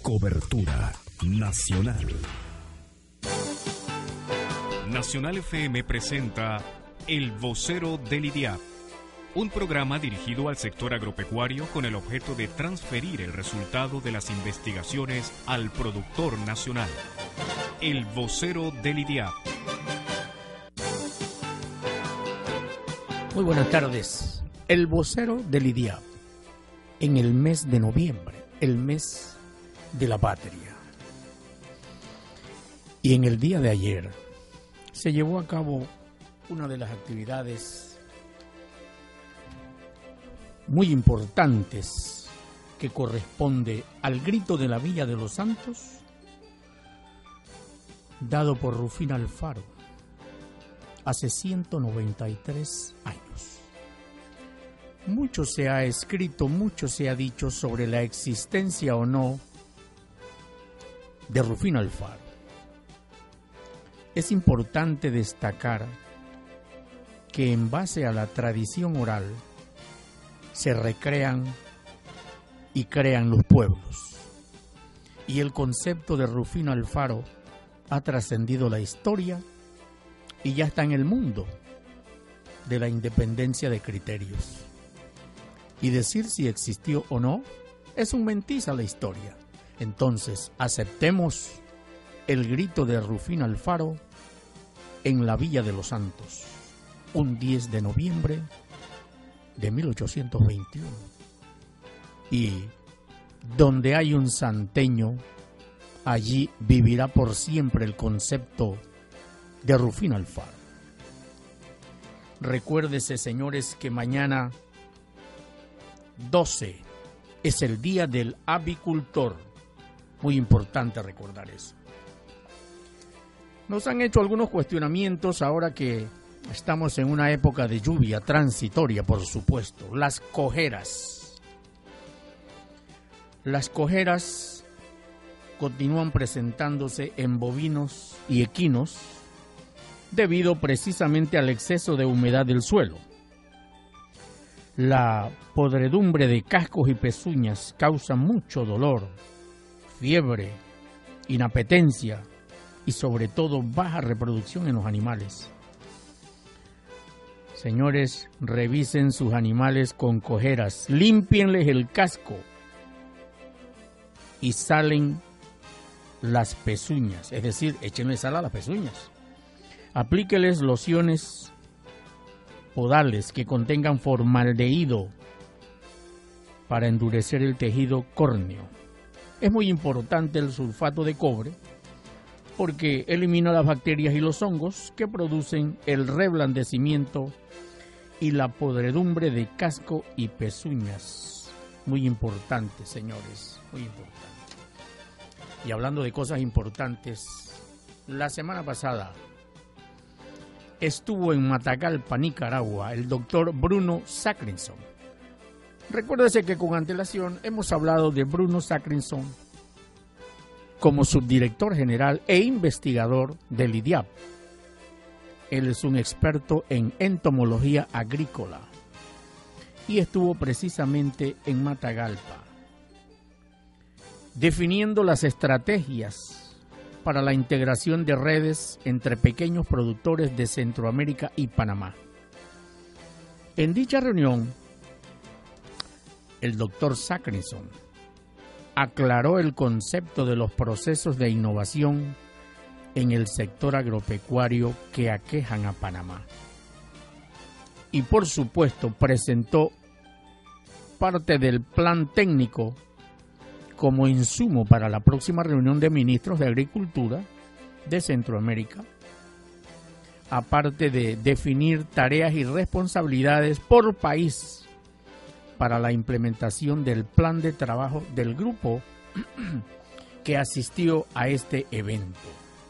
Cobertura nacional. Nacional FM presenta El Vocero del IDIAP, un programa dirigido al sector agropecuario con el objeto de transferir el resultado de las investigaciones al productor nacional. El Vocero del IDIAP. Muy buenas tardes. El Vocero del IDIAP. En el mes de noviembre, el mes de la patria. Y en el día de ayer se llevó a cabo una de las actividades muy importantes que corresponde al grito de la Villa de los Santos, dado por Rufino Alfaro hace 193 años. Mucho se ha escrito, mucho se ha dicho sobre la existencia o no de Rufino Alfaro. Es importante destacar que en base a la tradición oral se recrean y crean los pueblos. Y el concepto de Rufino Alfaro ha trascendido la historia y ya está en el mundo de la independencia de criterios. Y decir si existió o no es un mentiza la historia. Entonces, aceptemos el grito de Rufino Alfaro en la Villa de los Santos, un 10 de noviembre de 1821. Y donde hay un santeño, allí vivirá por siempre el concepto de Rufino Alfaro. Recuérdese, señores, que mañana 12 es el Día del Avicultor. Muy importante recordar eso. Nos han hecho algunos cuestionamientos ahora que estamos en una época de lluvia transitoria, por supuesto. Las cojeras. Las cojeras continúan presentándose en bovinos y equinos debido precisamente al exceso de humedad del suelo. La podredumbre de cascos y pezuñas causa mucho dolor, fiebre, inapetencia y sobre todo baja reproducción en los animales. Señores, revisen sus animales con cojeras, límpienles el casco y salen las pezuñas, es decir, échenle sal a las pezuñas. Aplíqueles lociones podales que contengan formaldehído para endurecer el tejido córneo. Es muy importante el sulfato de cobre porque elimina las bacterias y los hongos que producen el reblandecimiento y la podredumbre de casco y pezuñas. Muy importante, señores, muy importante. Y hablando de cosas importantes, la semana pasada estuvo en Matagalpa, Nicaragua, el doctor Bruno Sakrinson. Recuérdese que con antelación hemos hablado de Bruno Sakrinson como subdirector general e investigador del IDIAP. Él es un experto en entomología agrícola y estuvo precisamente en Matagalpa, definiendo las estrategias para la integración de redes entre pequeños productores de Centroamérica y Panamá. En dicha reunión, el doctor Sakrinson aclaró el concepto de los procesos de innovación en el sector agropecuario que aquejan a Panamá. Y por supuesto presentó parte del plan técnico como insumo para la próxima reunión de ministros de Agricultura de Centroamérica, aparte de definir tareas y responsabilidades por país para la implementación del plan de trabajo del grupo que asistió a este evento.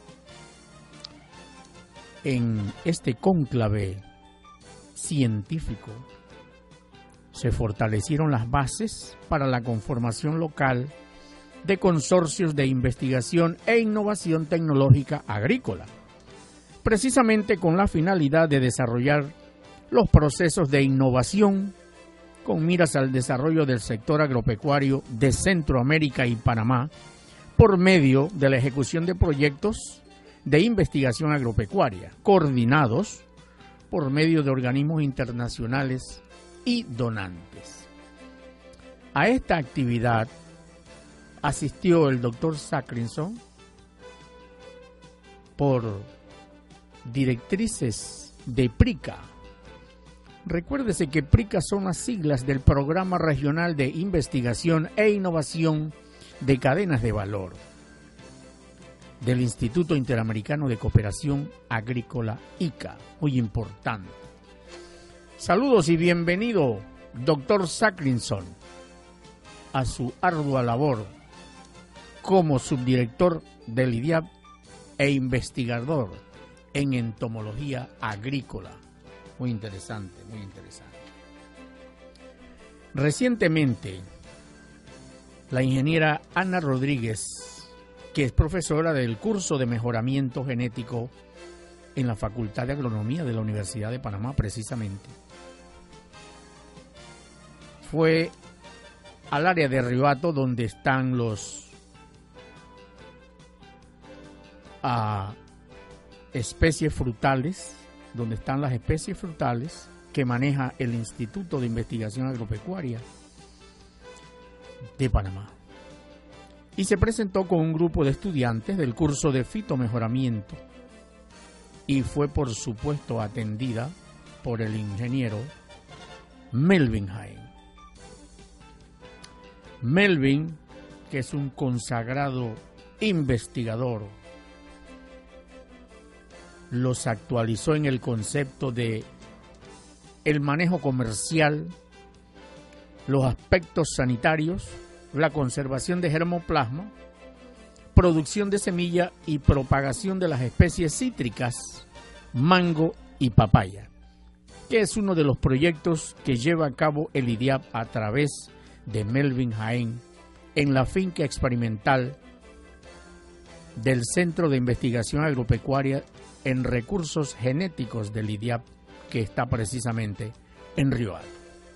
En este cónclave científico se fortalecieron las bases para la conformación local de consorcios de investigación e innovación tecnológica agrícola, precisamente con la finalidad de desarrollar los procesos de innovación con miras al desarrollo del sector agropecuario de Centroamérica y Panamá por medio de la ejecución de proyectos de investigación agropecuaria, coordinados por medio de organismos internacionales y donantes. A esta actividad asistió el doctor Sakrinson por directrices de PRICA. Recuérdese que PRICA son las siglas del Programa Regional de Investigación e Innovación de Cadenas de Valor del Instituto Interamericano de Cooperación Agrícola, ICA, muy importante. Saludos y bienvenido, doctor Sakrinson, a su ardua labor como subdirector del IDIAP e investigador en entomología agrícola. Muy interesante, muy interesante. Recientemente, la ingeniera Ana Rodríguez, que es profesora del curso de mejoramiento genético en la Facultad de Agronomía de la Universidad de Panamá, precisamente, fue al área de Río Hato, donde están los especies frutales, donde están las especies frutales que maneja el Instituto de Investigación Agropecuaria de Panamá. Y se presentó con un grupo de estudiantes del curso de fitomejoramiento y fue, por supuesto, atendida por el ingeniero Melvin Jaén. Melvin, que es un consagrado investigador, los actualizó en el concepto de el manejo comercial, los aspectos sanitarios, la conservación de germoplasma, producción de semilla y propagación de las especies cítricas, mango y papaya, que es uno de los proyectos que lleva a cabo el IDIAP a través de Melvin Jaén en la finca experimental del Centro de Investigación Agropecuaria en Recursos Genéticos del IDIAP, que está precisamente en Río Hato.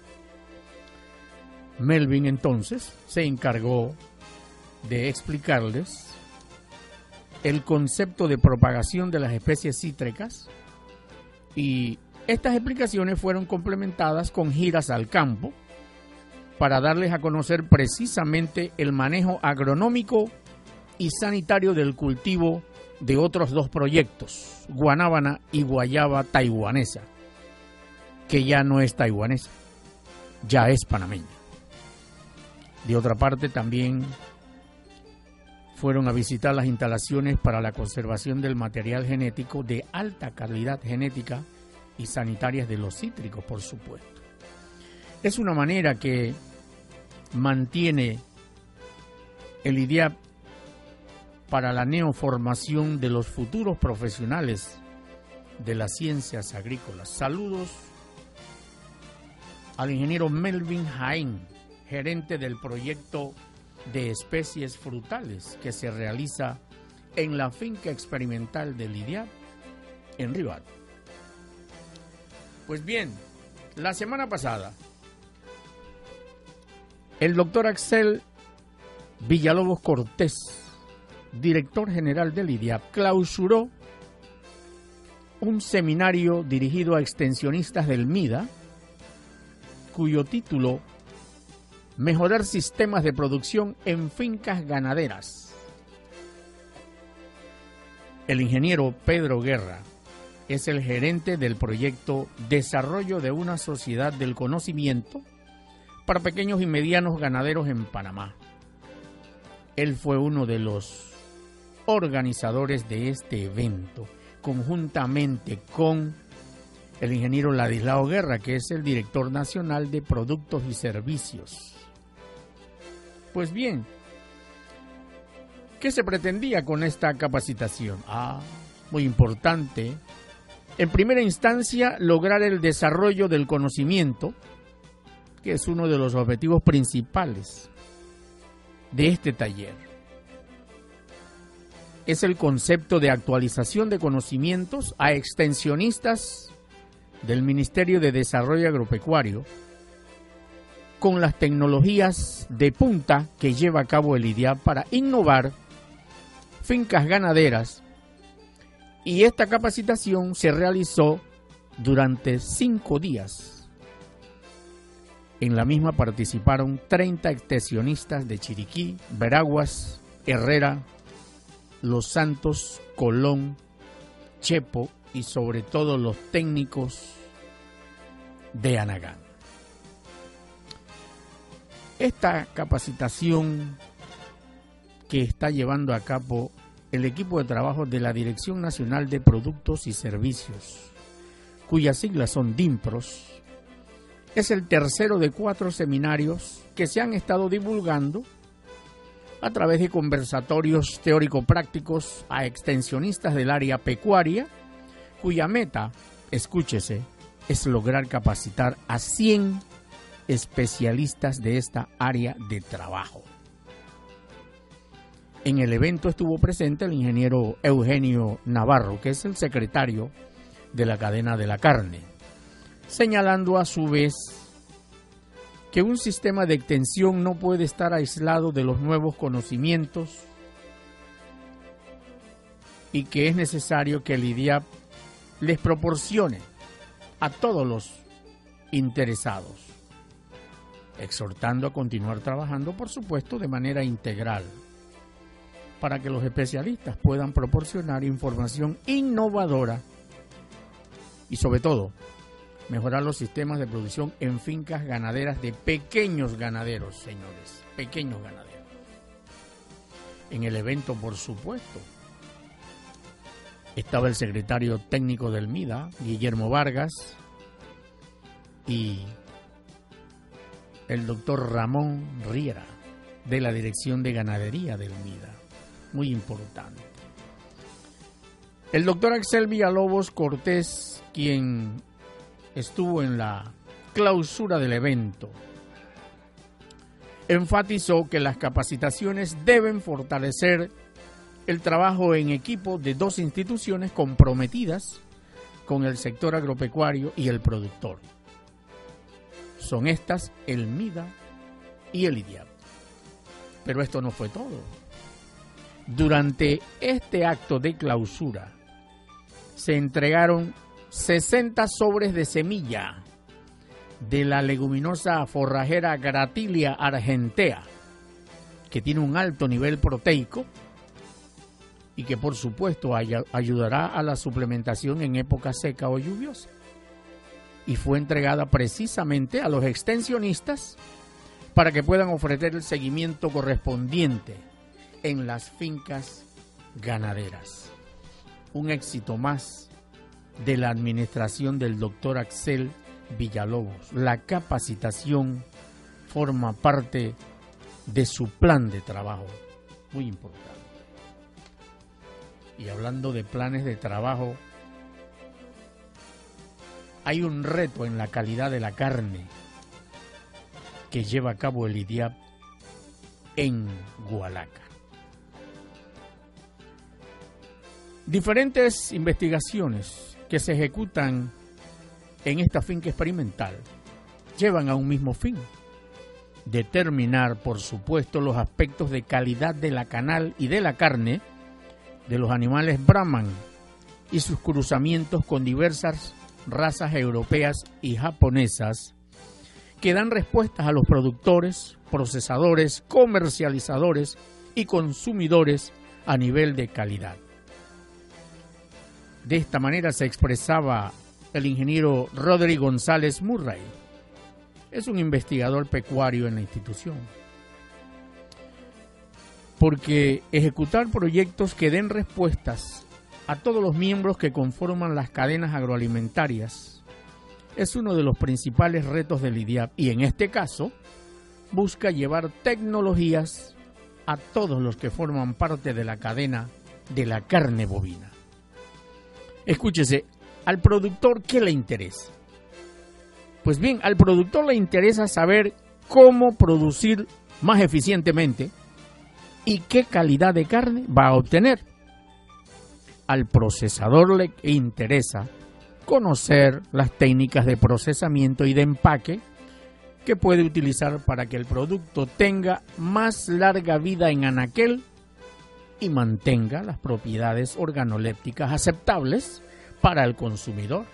Melvin entonces se encargó de explicarles el concepto de propagación de las especies cítricas, y estas explicaciones fueron complementadas con giras al campo para darles a conocer precisamente el manejo agronómico y sanitario del cultivo de otros dos proyectos, guanábana y guayaba taiwanesa, que ya no es taiwanesa, ya es panameña. De otra parte, también fueron a visitar las instalaciones para la conservación del material genético de alta calidad genética y sanitarias de los cítricos, por supuesto. Es una manera que mantiene el IDIAP para la neoformación de los futuros profesionales de las ciencias agrícolas. Saludos al ingeniero Melvin Jaén, gerente del proyecto de especies frutales que se realiza en la finca experimental del IDIAP en Río Hato. Pues bien, la semana pasada, el doctor Axel Villalobos Cortés, director general del IDIAP, clausuró un seminario dirigido a extensionistas del MIDA, cuyo título: Mejorar sistemas de producción en fincas ganaderas. El ingeniero Pedro Guerra es el gerente del proyecto Desarrollo de una Sociedad del Conocimiento para pequeños y medianos ganaderos en Panamá. Él fue uno de los organizadores de este evento, conjuntamente con el ingeniero Ladislao Guerra, que es el director nacional de Productos y Servicios. Pues bien, ¿qué se pretendía con esta capacitación? Muy importante. En primera instancia, lograr el desarrollo del conocimiento, que es uno de los objetivos principales de este taller. Es el concepto de actualización de conocimientos a extensionistas del Ministerio de Desarrollo Agropecuario con las tecnologías de punta que lleva a cabo el IDIAP para innovar fincas ganaderas, y esta capacitación se realizó durante 5 días. En la misma participaron 30 extensionistas de Chiriquí, Veraguas, Herrera, Los Santos, Colón, Chepo y sobre todo los técnicos de Anagán. Esta capacitación que está llevando a cabo el equipo de trabajo de la Dirección Nacional de Productos y Servicios, cuyas siglas son DINPROS, es el tercero de 4 seminarios que se han estado divulgando a través de conversatorios teórico-prácticos a extensionistas del área pecuaria, cuya meta, escúchese, es lograr capacitar a 100 especialistas de esta área de trabajo. En el evento estuvo presente el ingeniero Eugenio Navarro, que es el secretario de la cadena de la carne, señalando a su vez que un sistema de extensión no puede estar aislado de los nuevos conocimientos y que es necesario que el IDIAP les proporcione a todos los interesados, exhortando a continuar trabajando, por supuesto, de manera integral, para que los especialistas puedan proporcionar información innovadora y, sobre todo, mejorar los sistemas de producción en fincas ganaderas de pequeños ganaderos, señores, pequeños ganaderos. En el evento, por supuesto, estaba el secretario técnico del MIDA, Guillermo Vargas, y el doctor Ramón Riera, de la Dirección de Ganadería del MIDA. Muy importante. El doctor Axel Villalobos Cortés, quien estuvo en la clausura del evento, enfatizó que las capacitaciones deben fortalecer el trabajo en equipo de 2 instituciones comprometidas con el sector agropecuario y el productor. Son estas el MIDA y el IDIAP. Pero esto no fue todo. Durante este acto de clausura se entregaron 60 sobres de semilla de la leguminosa forrajera Gratilia argentea, que tiene un alto nivel proteico y que por supuesto ayudará a la suplementación en época seca o lluviosa. Y fue entregada precisamente a los extensionistas para que puedan ofrecer el seguimiento correspondiente en las fincas ganaderas. Un éxito más de la administración del doctor Axel Villalobos. La capacitación forma parte de su plan de trabajo, muy importante. Y hablando de planes de trabajo, hay un reto en la calidad de la carne que lleva a cabo el IDIAP en Hualaca. Diferentes investigaciones que se ejecutan en esta finca experimental llevan a un mismo fin: determinar, por supuesto, los aspectos de calidad de la canal y de la carne de los animales Brahman y sus cruzamientos con diversas razas europeas y japonesas que dan respuestas a los productores, procesadores, comercializadores y consumidores a nivel de calidad. De esta manera se expresaba el ingeniero Rodri González Murray. Es un investigador pecuario en la institución. Porque ejecutar proyectos que den respuestas a todos los miembros que conforman las cadenas agroalimentarias es uno de los principales retos del IDIAP, y en este caso busca llevar tecnologías a todos los que forman parte de la cadena de la carne bovina. Escúchese, al productor, ¿qué le interesa? Pues bien, al productor le interesa saber cómo producir más eficientemente y qué calidad de carne va a obtener. Al procesador le interesa conocer las técnicas de procesamiento y de empaque que puede utilizar para que el producto tenga más larga vida en anaquel y mantenga las propiedades organolépticas aceptables para el consumidor.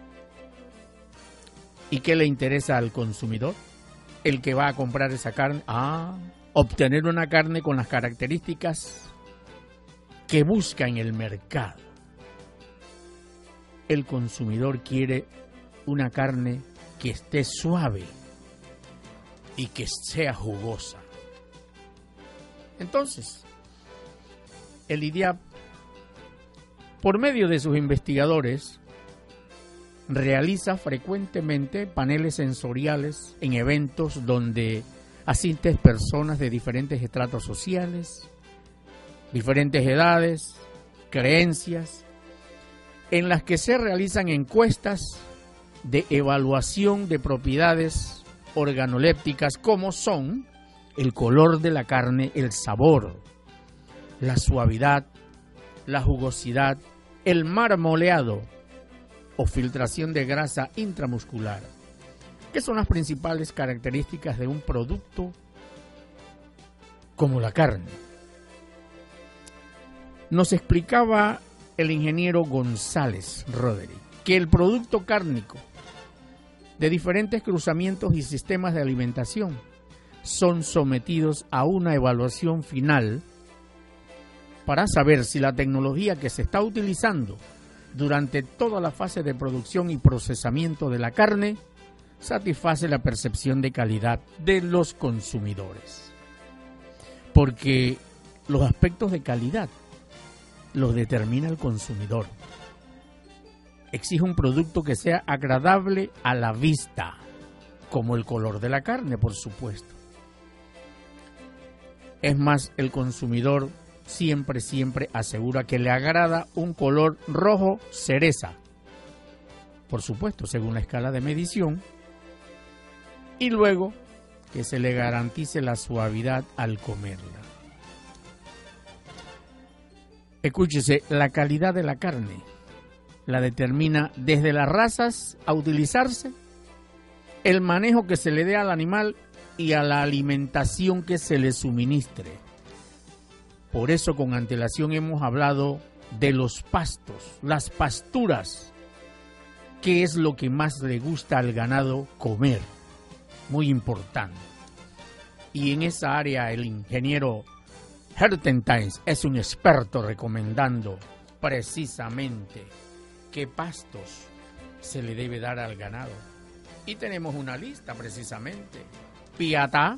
¿Y qué le interesa al consumidor? El que va a comprar esa carne. Obtener una carne con las características que busca en el mercado. El consumidor quiere una carne que esté suave y que sea jugosa. Entonces, el IDIAP, por medio de sus investigadores, realiza frecuentemente paneles sensoriales en eventos donde asisten personas de diferentes estratos sociales, diferentes edades, creencias, en las que se realizan encuestas de evaluación de propiedades organolépticas como son el color de la carne, el sabor, la suavidad, la jugosidad, el marmoleado o filtración de grasa intramuscular, que son las principales características de un producto como la carne. Nos explicaba el ingeniero González Roderick que el producto cárnico de diferentes cruzamientos y sistemas de alimentación son sometidos a una evaluación final para saber si la tecnología que se está utilizando durante toda la fase de producción y procesamiento de la carne satisface la percepción de calidad de los consumidores. Porque los aspectos de calidad los determina el consumidor. Exige un producto que sea agradable a la vista, como el color de la carne, por supuesto. Es más, el consumidor siempre asegura que le agrada un color rojo cereza, por supuesto, según la escala de medición, y luego que se le garantice la suavidad al comerla. Escúchese, la calidad de la carne la determina desde las razas a utilizarse, el manejo que se le dé al animal y a la alimentación que se le suministre. Por eso con antelación hemos hablado de los pastos, las pasturas, que es lo que más le gusta al ganado comer, muy importante. Y en esa área el ingeniero Hertentines es un experto recomendando precisamente qué pastos se le debe dar al ganado. Y tenemos una lista precisamente: Piatá,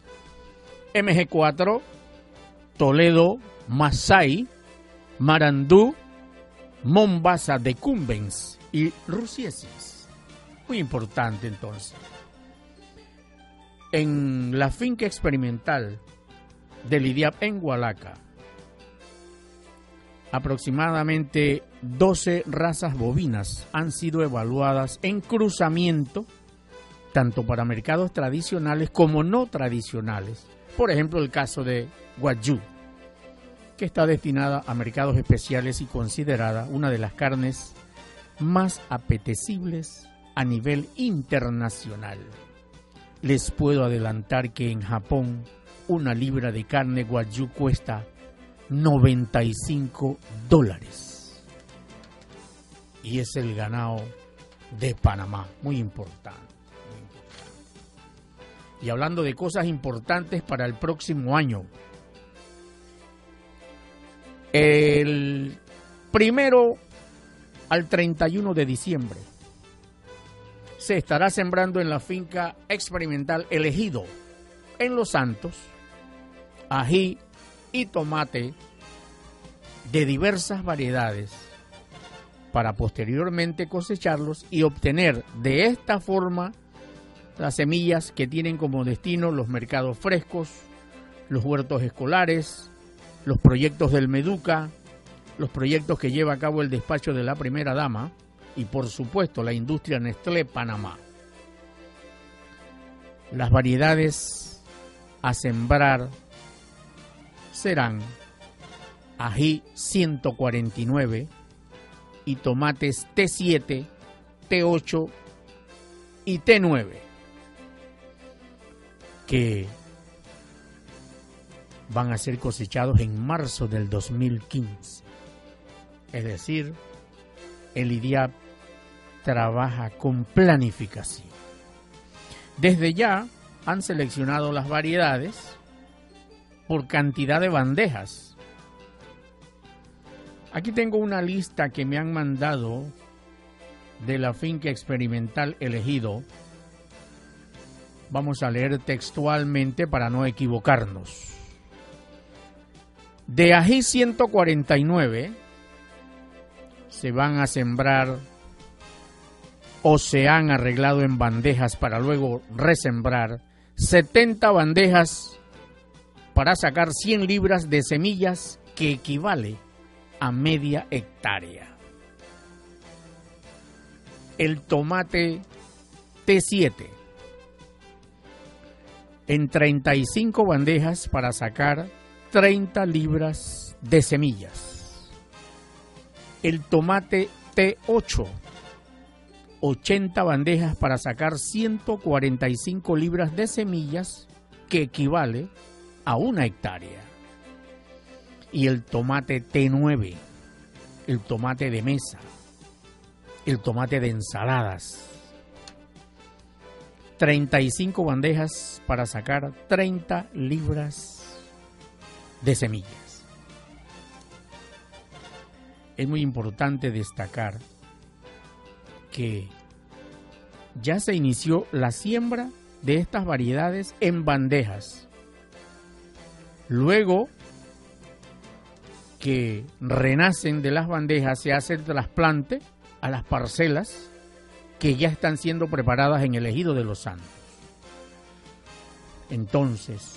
MG4, Toledo, Masai, Marandú, Mombasa de Cumbens y Rusiesis. Muy importante entonces. En la finca experimental del IDIAP en Hualaca, aproximadamente 12 razas bovinas han sido evaluadas en cruzamiento, tanto para mercados tradicionales como no tradicionales. Por ejemplo, el caso de Wagyu, que está destinada a mercados especiales y considerada una de las carnes más apetecibles a nivel internacional. Les puedo adelantar que en Japón una libra de carne Wagyu cuesta $95. Y es el ganado de Panamá, muy importante. Y hablando de cosas importantes para el próximo año, el 1 al 31 de diciembre se estará sembrando en la finca experimental El Ejido, en Los Santos, ají y tomate de diversas variedades para posteriormente cosecharlos y obtener de esta forma las semillas que tienen como destino los mercados frescos, los huertos escolares, los proyectos del Meduca, los proyectos que lleva a cabo el despacho de la primera dama y por supuesto la industria Nestlé Panamá. Las variedades a sembrar serán ají 149 y tomates T7, T8 y T9, que van a ser cosechados en marzo del 2015. Es decir, el IDIAP trabaja con planificación. Desde ya han seleccionado las variedades por cantidad de bandejas. Aquí tengo una lista que me han mandado de la finca experimental Elegido. Vamos a leer textualmente para no equivocarnos. De ají 149 se van a sembrar o se han arreglado en bandejas para luego resembrar 70 bandejas para sacar 100 libras de semillas, que equivale a media hectárea. El tomate T7 en 35 bandejas para sacar 30 libras de semillas. El tomate T8, 80 bandejas para sacar 145 libras de semillas, que equivale a 1 hectárea. Y el tomate T9, el tomate de mesa, el tomate de ensaladas, 35 bandejas para sacar 30 libras de semillas. Es muy importante destacar que ya se inició la siembra de estas variedades en bandejas. Luego que renacen de las bandejas, se hace el trasplante a las parcelas que ya están siendo preparadas en el Ejido de Los Santos. Entonces,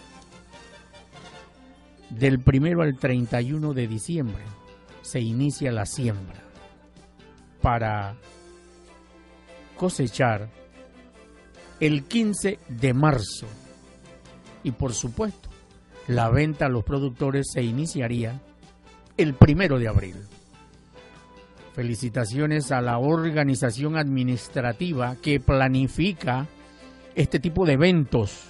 del 1 al 31 de diciembre se inicia la siembra para cosechar el 15 de marzo. Y por supuesto, la venta a los productores se iniciaría el 1 de abril. Felicitaciones a la organización administrativa que planifica este tipo de eventos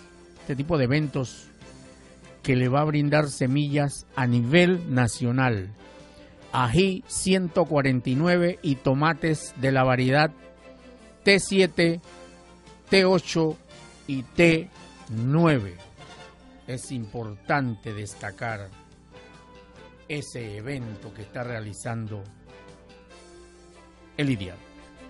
que le va a brindar semillas a nivel nacional. Ají 149 y tomates de la variedad T7, T8 y T9. Es importante destacar ese evento que está realizando el IDIAP.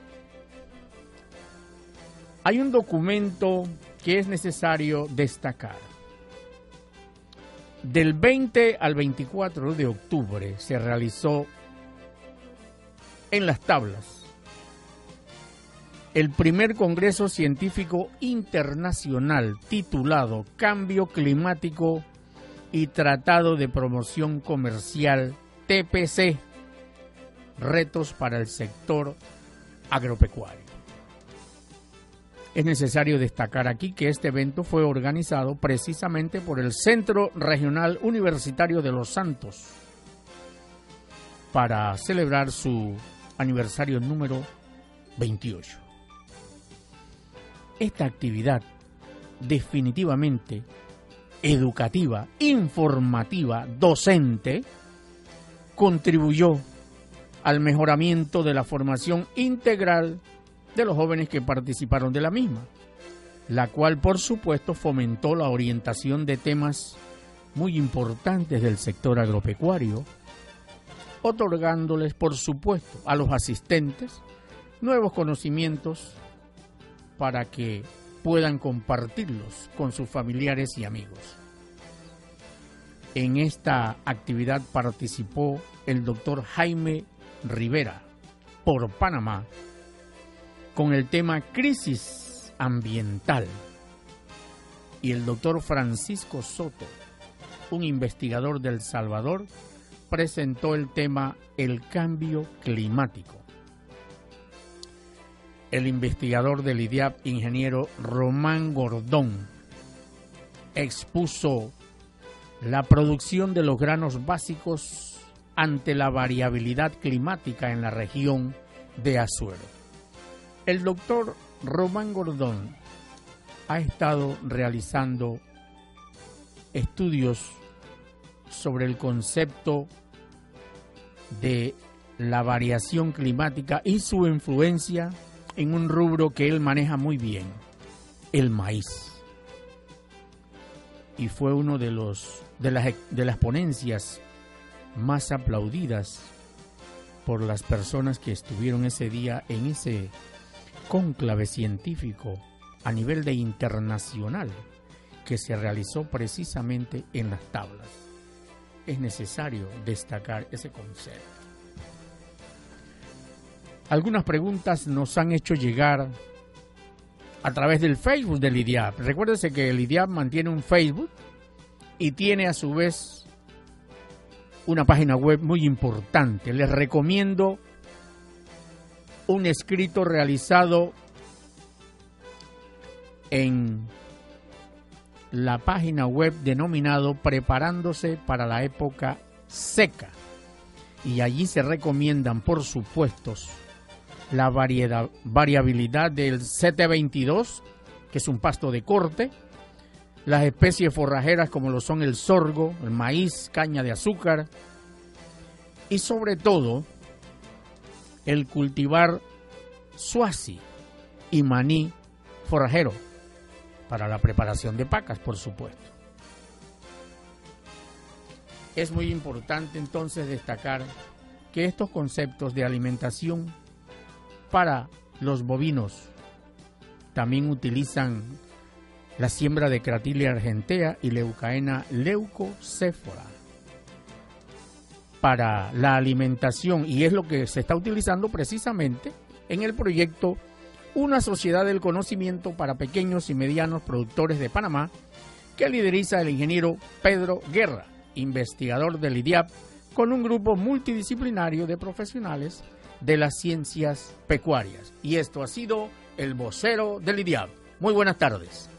Hay un documento que es necesario destacar. Del 20 al 24 de octubre se realizó en Las Tablas el primer Congreso Científico Internacional titulado Cambio Climático y Tratado de Promoción Comercial, TPC, Retos para el Sector Agropecuario. Es necesario destacar aquí que este evento fue organizado precisamente por el Centro Regional Universitario de Los Santos para celebrar su aniversario número 28. Esta actividad definitivamente educativa, informativa, docente, contribuyó al mejoramiento de la formación integral de los jóvenes que participaron de la misma, la cual por supuesto fomentó la orientación de temas muy importantes del sector agropecuario, otorgándoles por supuesto a los asistentes nuevos conocimientos para que puedan compartirlos con sus familiares y amigos. En esta actividad participó el doctor Jaime Rivera por Panamá con el tema crisis ambiental, y el doctor Francisco Soto, un investigador de El Salvador, presentó el tema el cambio climático. El investigador del IDIAP, ingeniero Román Gordón, expuso la producción de los granos básicos ante la variabilidad climática en la región de Azuero. El doctor Román Gordón ha estado realizando estudios sobre el concepto de la variación climática y su influencia en un rubro que él maneja muy bien, el maíz. Y fue uno de las ponencias más aplaudidas por las personas que estuvieron ese día en ese cónclave científico a nivel de internacional que se realizó precisamente en las tablas. Es necesario destacar ese concepto. Algunas preguntas nos han hecho llegar a través del Facebook del IDIAP. Recuérdese que el IDIAP mantiene un Facebook y tiene a su vez una página web muy importante. Les recomiendo un escrito realizado en la página web denominado Preparándose para la época seca. Y allí se recomiendan, por supuesto, la variabilidad del CT22, que es un pasto de corte, las especies forrajeras como lo son el sorgo, el maíz, caña de azúcar, y sobre todo el cultivar suazi y maní forrajero para la preparación de pacas, por supuesto. Es muy importante entonces destacar que estos conceptos de alimentación para los bovinos también utilizan la siembra de Cratilia argentea y Leucaena leucocéfora para la alimentación, y es lo que se está utilizando precisamente en el proyecto Una Sociedad del Conocimiento para Pequeños y Medianos Productores de Panamá, que lideriza el ingeniero Pedro Guerra, investigador del IDIAP, con un grupo multidisciplinario de profesionales de las ciencias pecuarias. Y esto ha sido el vocero del IDIAP. Muy buenas tardes.